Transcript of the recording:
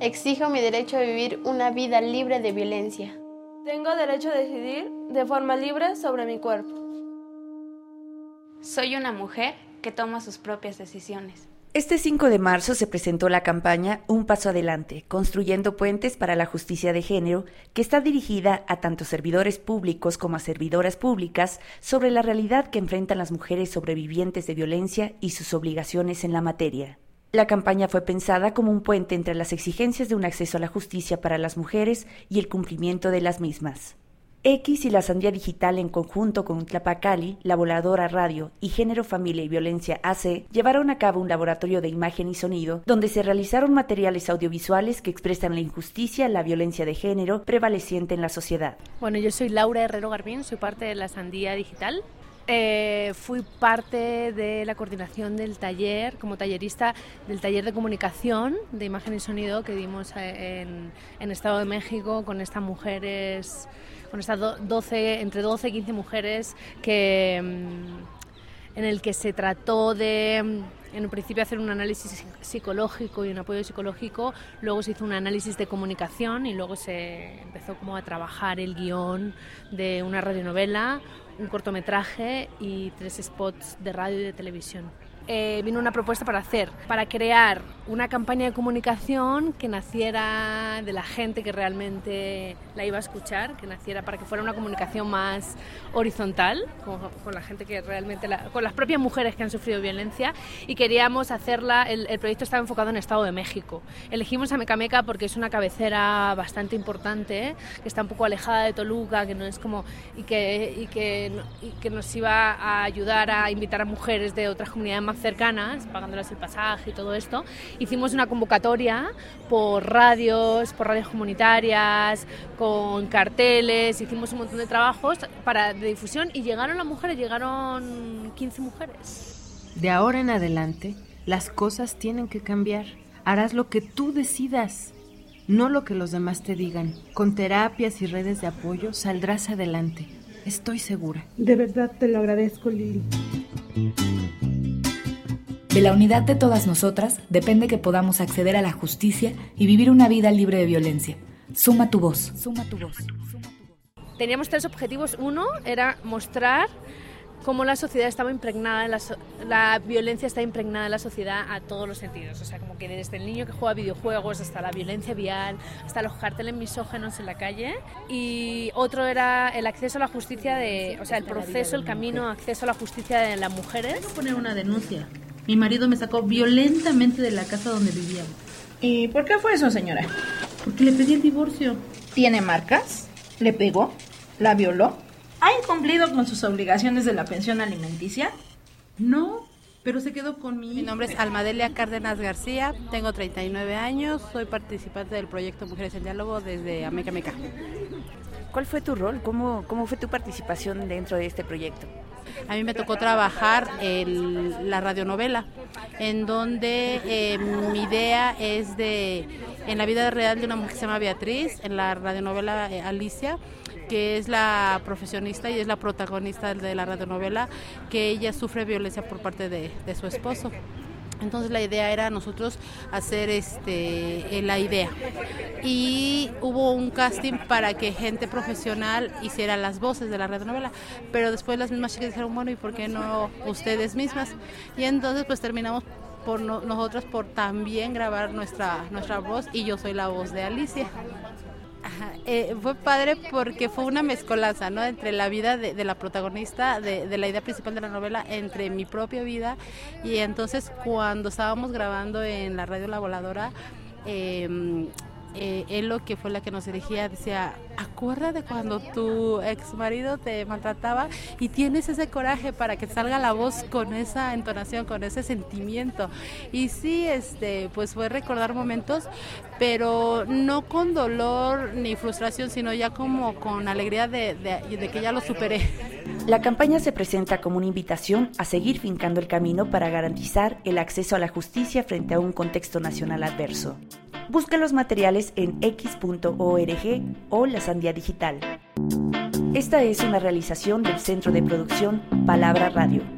Exijo mi derecho a vivir una vida libre de violencia. Tengo derecho a decidir de forma libre sobre mi cuerpo. Soy una mujer que toma sus propias decisiones. Este 5 de marzo se presentó la campaña Un Paso Adelante, construyendo puentes para la justicia de género, que está dirigida a tanto servidores públicos como a servidoras públicas sobre la realidad que enfrentan las mujeres sobrevivientes de violencia y sus obligaciones en la materia. La campaña fue pensada como un puente entre las exigencias de un acceso a la justicia para las mujeres y el cumplimiento de las mismas. X y la Sandía Digital, en conjunto con Tlapacali, La Voladora Radio y Género, Familia y Violencia AC, llevaron a cabo un laboratorio de imagen y sonido donde se realizaron materiales audiovisuales que expresan la injusticia, la violencia de género prevaleciente en la sociedad. Bueno, yo soy Laura Herrero Garbín, soy parte de la Sandía Digital. Fui parte de la coordinación del taller, como tallerista del taller de comunicación de imagen y sonido que dimos en Estado de México con estas mujeres, con estas entre 12 y 15 mujeres en el que se trató de, en un principio, hacer un análisis psicológico y un apoyo psicológico, luego se hizo un análisis de comunicación y luego se empezó como a trabajar el guión de una radionovela, un cortometraje y 3 spots de radio y de televisión. Vino una propuesta para crear una campaña de comunicación que naciera de la gente que realmente la iba a escuchar, que naciera para que fuera una comunicación más horizontal, con la gente que realmente, con las propias mujeres que han sufrido violencia, y queríamos hacerla, el proyecto estaba enfocado en Estado de México. Elegimos a Mecameca porque es una cabecera bastante importante, que está un poco alejada de Toluca, que no es como, y que nos iba a ayudar a invitar a mujeres de otras comunidades más cercanas, pagándoles el pasaje y todo esto. Hicimos una convocatoria por radios comunitarias, con carteles, hicimos un montón de trabajos de difusión y llegaron las mujeres, llegaron 15 mujeres. De ahora en adelante, las cosas tienen que cambiar. Harás lo que tú decidas, no lo que los demás te digan. Con terapias y redes de apoyo saldrás adelante. Estoy segura. De verdad te lo agradezco, Lili. De la unidad de todas nosotras depende que podamos acceder a la justicia y vivir una vida libre de violencia. Suma tu voz. Suma tu voz. Teníamos 3 objetivos. Uno era mostrar cómo la sociedad estaba impregnada, la violencia está impregnada en la sociedad a todos los sentidos. O sea, como que desde el niño que juega videojuegos hasta la violencia vial, hasta los carteles misóginos en la calle. Y otro era el acceso a la justicia, el proceso, el camino, acceso a la justicia de las mujeres. Quiero poner una denuncia. Mi marido me sacó violentamente de la casa donde vivíamos. ¿Y por qué fue eso, señora? Porque le pedí el divorcio. ¿Tiene marcas? ¿Le pegó? ¿La violó? ¿Ha incumplido con sus obligaciones de la pensión alimenticia? No, pero se quedó conmigo. Mi nombre es Almadelia Cárdenas García, tengo 39 años, soy participante del proyecto Mujeres en Diálogo desde Amecameca. ¿Cuál fue tu rol? ¿Cómo fue tu participación dentro de este proyecto? A mí me tocó trabajar en la radionovela, en donde mi idea es en la vida real de una mujer que se llama Beatriz, en la radionovela Alicia, que es la profesionista y es la protagonista de la radionovela, que ella sufre violencia por parte de su esposo. Entonces la idea era nosotros hacer la idea, y hubo un casting para que gente profesional hiciera las voces de la radionovela, pero después las mismas chicas dijeron, bueno, ¿y por qué no ustedes mismas? Y entonces pues terminamos por nosotras por también grabar nuestra voz, y yo soy la voz de Alicia. Fue padre porque fue una mezcolanza, ¿no?, entre la vida de la protagonista, de la idea principal de la novela, entre mi propia vida. Y entonces cuando estábamos grabando en la radio La Voladora, Elo, que fue la que nos dirigía, decía, acuérdate cuando tu ex marido te maltrataba y tienes ese coraje para que salga la voz con esa entonación, con ese sentimiento. Y sí, pues fue recordar momentos, pero no con dolor ni frustración, sino ya como con alegría de que ya lo superé. La campaña se presenta como una invitación a seguir fincando el camino para garantizar el acceso a la justicia frente a un contexto nacional adverso. Busca los materiales en x.org o La Sandía Digital. Esta es una realización del Centro de Producción Palabra Radio.